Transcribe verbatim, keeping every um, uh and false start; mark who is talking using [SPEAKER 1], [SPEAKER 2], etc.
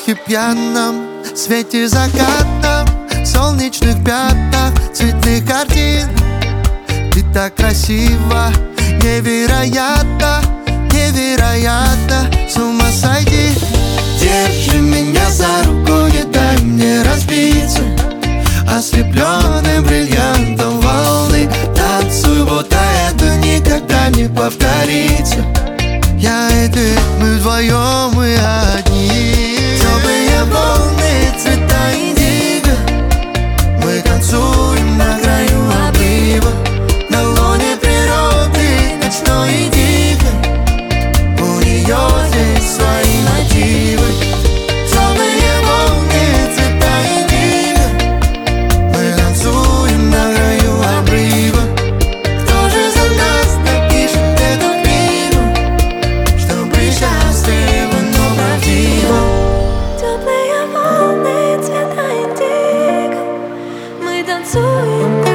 [SPEAKER 1] воздухе пьяном, свете закатном, солнечных пятнах, цветных картин. Ты так красива, невероятно, невероятно, с ума сойти. Держи меня за руку, не дай мне разбиться. Ослепленным бриллиантом волны танцуй, будто это никогда не повторится. Я и ты, мы вдвоем, мы одни. Теплые волны, цвета индиго. Мы танцуем на краю обрыва, на лоне природы, ночной и дико. У нее здесь свои мотивы. Теплые волны, цвета индиго. Мы танцуем на краю обрыва. Кто же за нас напишет эту книгу, чтобы счастливо, но правдиво?
[SPEAKER 2] Теплые волны, цвета индиго. Мы танцуем.